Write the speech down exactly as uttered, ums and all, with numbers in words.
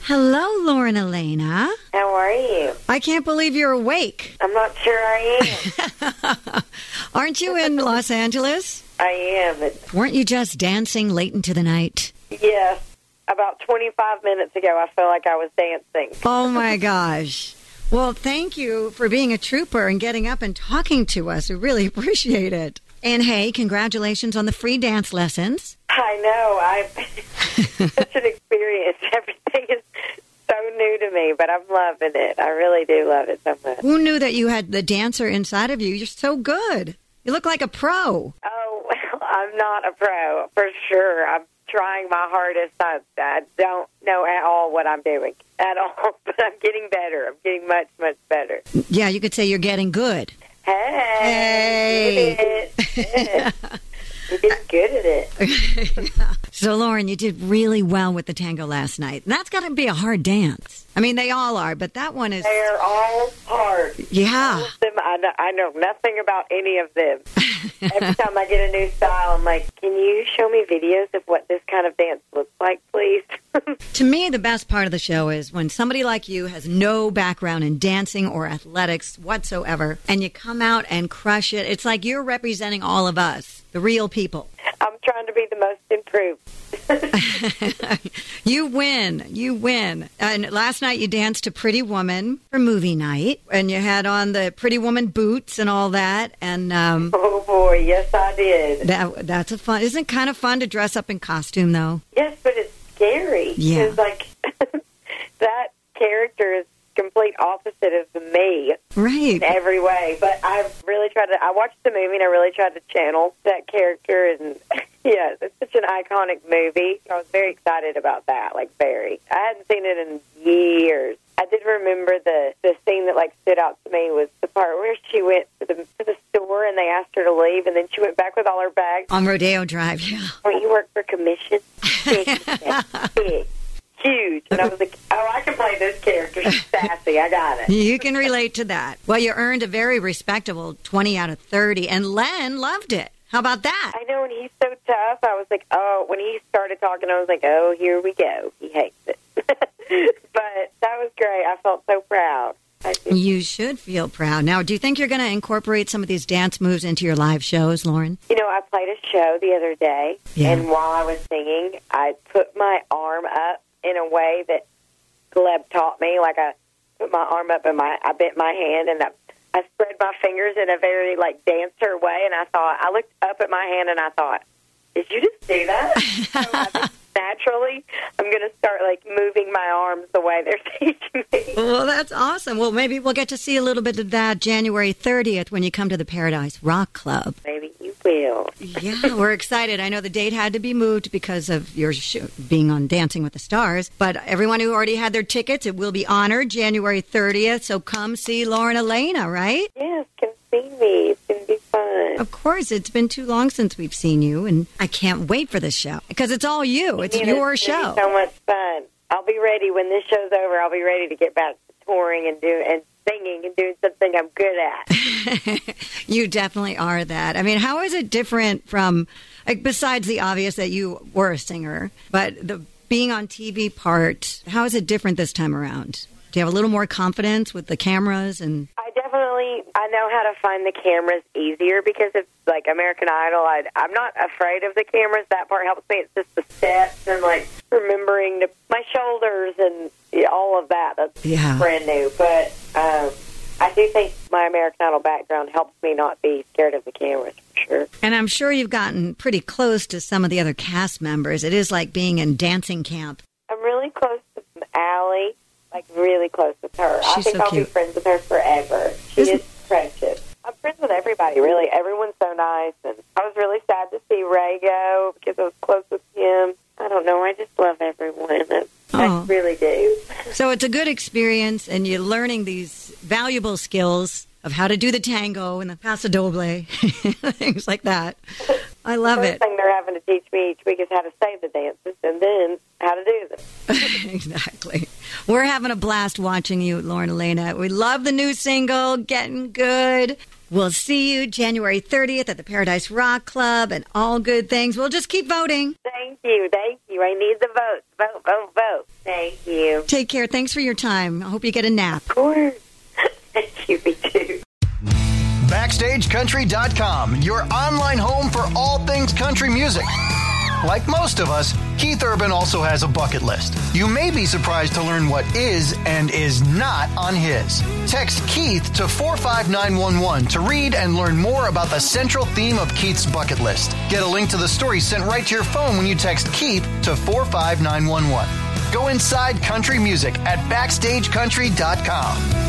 Hello, Lauren Elena. How are you? I can't believe you're awake. I'm not sure I am. Aren't you in Los Angeles? I am. It's, Weren't you just dancing late into the night? yes. About twenty-five minutes ago, I felt like I was dancing. Oh, my gosh. Well, thank you for being a trooper and getting up and talking to us. We really appreciate it. And, hey, congratulations on the free dance lessons. I know. I've such an experience. Everything is so new to me, but I'm loving it. I really do love it so much. Who knew that you had the dancer inside of you? You're so good. You look like a pro. Oh, well, I'm not a pro, for sure. I'm trying my hardest. I, I don't know at all what I'm doing at all, but I'm getting better. I'm getting much, much better. Yeah, you could say you're getting good. Hey, Hey. yeah. You're getting good at it. So, Lauren, you did really well with the tango last night. That's got to be a hard dance. I mean, they all are, but that one is... They're all hard. Yeah. All of them, I, know, I know nothing about any of them. Every time I get a new style, I'm like, can you show me videos of what this kind of dance looks like, please? To me, the best part of the show is when somebody like you has no background in dancing or athletics whatsoever, and you come out and crush it. It's like you're representing all of us, the real people. I'm trying to be the most improved. You win. You win. And last night you danced to Pretty Woman for movie night, and you had on the Pretty Woman boots and all that. And um, Oh, boy, yes, I did. that that's a fun. Isn't it kind of fun to dress up in costume, though? Yes, but it's scary. Yeah. Because, like, that character is complete opposite of me. Right. In every way, but I've really tried to. I watched the movie and I really tried to channel that character, and yeah, it's such an iconic movie. I was very excited about that, like very. I hadn't seen it in years. I did remember the the scene that like stood out to me was the part where she went to the to the store and they asked her to leave, and then she went back with all her bags On Rodeo Drive, yeah. Don't you work for commission? Big, big. Huge. And I was like, oh, I can play this character. She's sassy. I got it. You can relate to that. Well, you earned a very respectable twenty out of thirty, and Len loved it. How about that? I know, and he's so tough. I was like, oh, when he started talking, I was like, oh, here we go. He hates it. But that was great. I felt so proud. I did. You should feel proud. Now, do you think you're going to incorporate some of these dance moves into your live shows, Lauren? You know, I played a show the other day, Yeah. and while I was singing, I put my arm up in a way that Gleb taught me. Like, I put my arm up and my I bent my hand, and I, I spread my fingers in a very, like, dancer way, and I thought, I looked up at my hand, and I thought, did you just do that? So I just, naturally, I'm going to start, like, moving my arms the way they're teaching me. Well, that's awesome. Well, maybe we'll get to see a little bit of that January thirtieth when you come to the Paradise Rock Club. Maybe you will. Yeah, we're excited. I know the date had to be moved because of your show, being on Dancing with the Stars, but everyone who already had their tickets, it will be honored January thirtieth, so come see Lauren Elena, right? Yes, come see me. It's going to be fun. Of course, it's been too long since we've seen you, and I can't wait for this show because it's all you. It's Yeah, your it's gonna show. be so much fun. I'll be ready when this show's over. I'll be ready to get back to touring and do and singing and doing something I'm good at. You definitely are that. I mean, how is it different from, like, besides the obvious that you were a singer, but the being on T V part, how is it different this time around? Do you have a little more confidence with the cameras? And I definitely, I know how to find the cameras easier because of, like, American Idol. I, I'm not afraid of the cameras. That part helps me. It's just the steps and, like, remembering the, my shoulders and yeah, all of that. That's Yeah. brand new. But um, I do think my American Idol background helps me not be scared of the cameras, for sure. And I'm sure you've gotten pretty close to some of the other cast members. It is like being in dancing camp. I'm really close to Allie, like really close with her. I She's think so I'll cute. be friends with her forever. She Isn't- is precious. I'm friends with everybody, really. Everyone's so nice. And I was really sad to see Ray go because I was close with him. I don't know. I just love everyone. I, I Oh. really do. So it's a good experience, and you're learning these valuable skills of how to do the tango and the paso doble, things like that. I love First it. thing they're having to teach me each week is how to say the dances and then how to do them. Exactly. We're having a blast watching you, Lauren Elena. We love the new single, Getting Good. We'll see you January thirtieth at the Paradise Rock Club and all good things. We'll just keep voting. Thank you. Thank you. you. I need the vote. Vote, vote, vote. Thank you. Take care. Thanks for your time. I hope you get a nap. Of course. Thank you, me too. Backstage Country dot com, your online home for all things country music. Like most of us, Keith Urban also has a bucket list. You may be surprised to learn what is and is not on his. Text Keith to four five nine one one to read and learn more about the central theme of Keith's bucket list. Get a link to the story sent right to your phone when you text Keith to four five nine one one. Go inside country music at Backstage Country dot com.